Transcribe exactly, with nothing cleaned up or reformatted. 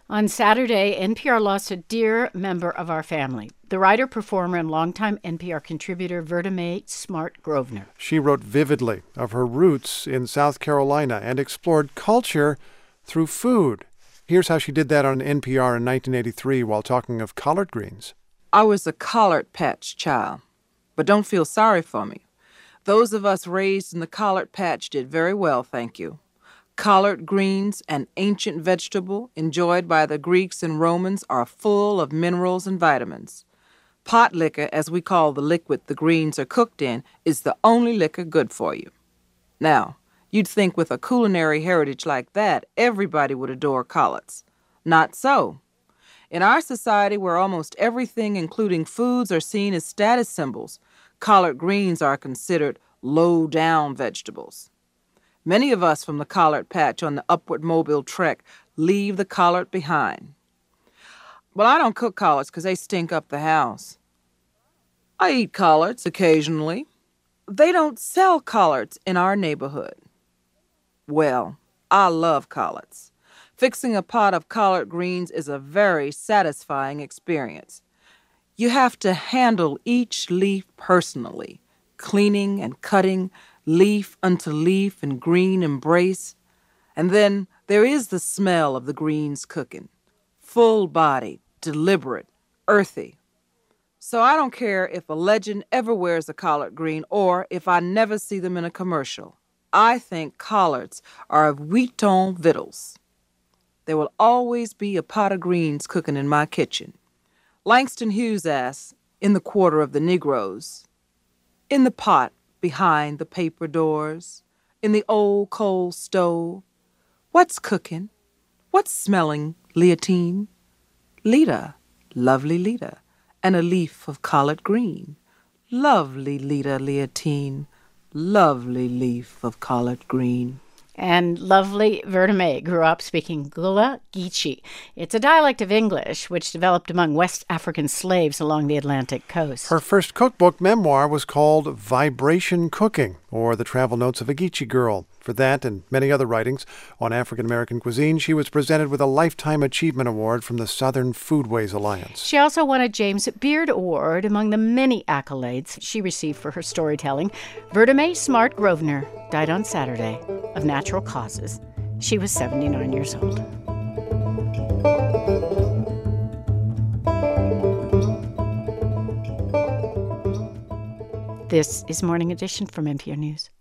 On Saturday, N P R lost a dear member of our family, the writer, performer, and longtime N P R contributor Verda Mae Smart Grosvenor. She wrote vividly of her roots in South Carolina and explored culture through food. Here's how she did that on N P R in nineteen eighty-three while talking of collard greens. I was a collard patch child, but don't feel sorry for me. Those of us raised in the collard patch did very well, thank you. Collard greens, an ancient vegetable enjoyed by the Greeks and Romans, are full of minerals and vitamins. Pot liquor, as we call the liquid the greens are cooked in, is the only liquor good for you. Now, you'd think with a culinary heritage like that, everybody would adore collards. Not so. In our society, where almost everything, including foods, are seen as status symbols, collard greens are considered low-down vegetables. Many of us from the collard patch on the upward Mobile trek leave the collard behind. Well, I don't cook collards because they stink up the house. I eat collards occasionally. They don't sell collards in our neighborhood. Well, I love collards. Fixing a pot of collard greens is a very satisfying experience. You have to handle each leaf personally, cleaning and cutting leaf unto leaf in green embrace. And then there is the smell of the greens cooking. Full-bodied, deliberate, earthy. So I don't care if a legend ever wears a collard green or if I never see them in a commercial. I think collards are of wheat-tone victuals. There will always be a pot of greens cooking in my kitchen. Langston Hughes asks, in the Quarter of the Negroes, in the pot behind the paper doors, in the old coal stove, what's cooking? What's smelling, Leontine? Lita, lovely Lita, and a leaf of collard green. Lovely Lita, Leontine, lovely leaf of collard green. And lovely Verda Mae grew up speaking Gullah Geechee. It's a dialect of English which developed among West African slaves along the Atlantic coast. Her first cookbook memoir was called Vibration Cooking, or The Travel Notes of a Geechee Girl. For that and many other writings on African-American cuisine, she was presented with a Lifetime Achievement Award from the Southern Foodways Alliance. She also won a James Beard Award among the many accolades she received for her storytelling. Verda Mae Smart Grosvenor died on Saturday of natural causes. She was seventy-nine years old. This is Morning Edition from N P R News.